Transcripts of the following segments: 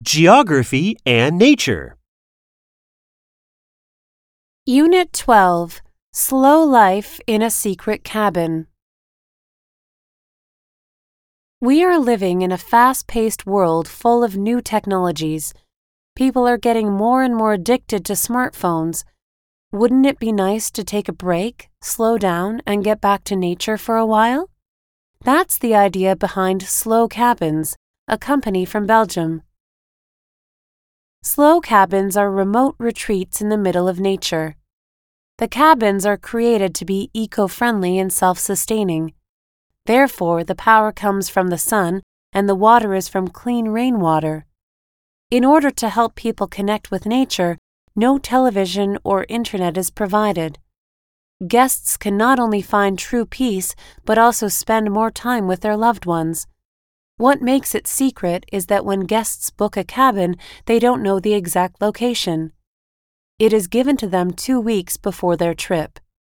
Geography and Nature. Unit 12, Slow Life in a Secret Cabin. We are living in a fast-paced world full of new technologies. People are getting more and more addicted to smartphones. Wouldn't it be nice to take a break, slow down, and get back to nature for a while? That's the idea behind Slow Cabins, a company from Belgium. Slow cabins are remote retreats in the middle of nature. The cabins are created to be eco-friendly and self-sustaining. Therefore, the power comes from the sun and the water is from clean rainwater. In order to help people connect with nature, no television or internet is provided. Guests can not only find true peace, but also spend more time with their loved ones. What makes it secret is that when guests book a cabin, they don't know the exact location. It is given to them 2 weeks before their trip.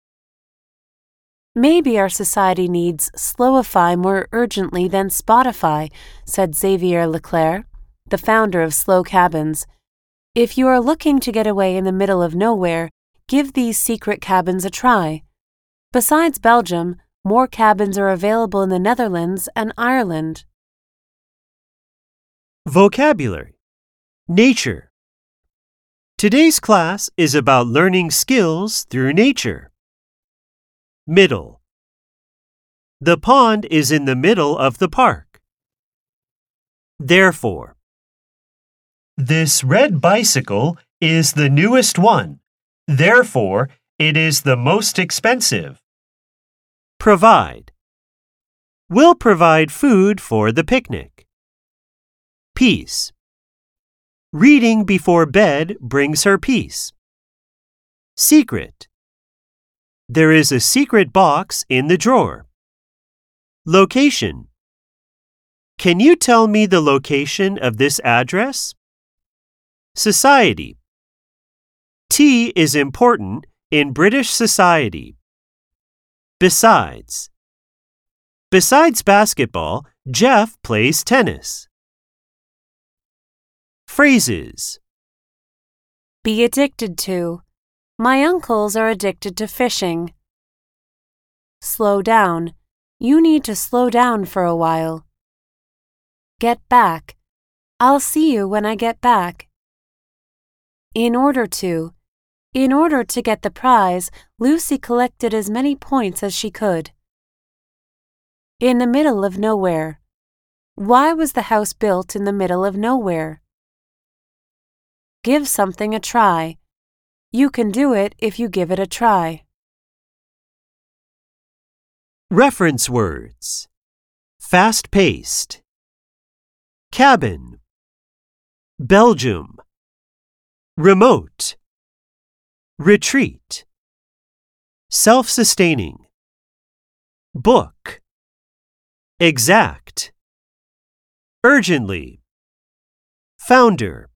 Maybe our society needs Slowify more urgently than Spotify, said Xavier Leclerc, the founder of Slow Cabins. If you are looking to get away in the middle of nowhere, give these secret cabins a try. Besides Belgium, more cabins are available in the Netherlands and Ireland. Vocabulary. Nature. Today's class is about learning skills through nature. Middle. The pond is in the middle of the park. Therefore. This red bicycle is the newest one. Therefore, it is the most expensive. Provide. We'll provide food for the picnic. Peace. Reading before bed brings her peace. Secret. There is a secret box in the drawer. Location. Can you tell me the location of this address? Society. Tea is important in British society. Besides. Besides basketball, Jeff plays tennis. Phrases. Be addicted to. My uncles are addicted to fishing. Slow down. You need to slow down for a while. Get back. I'll see you when I get back. In order to. In order to get the prize, Lucy collected as many points as she could. In the middle of nowhere. Why was the house built in the middle of nowhere? Give something a try. You can do it if you give it a try. Reference words. Fast-paced. Cabin. Belgium. Remote. Retreat. Self-sustaining. Book. Exact. Urgently. Founder.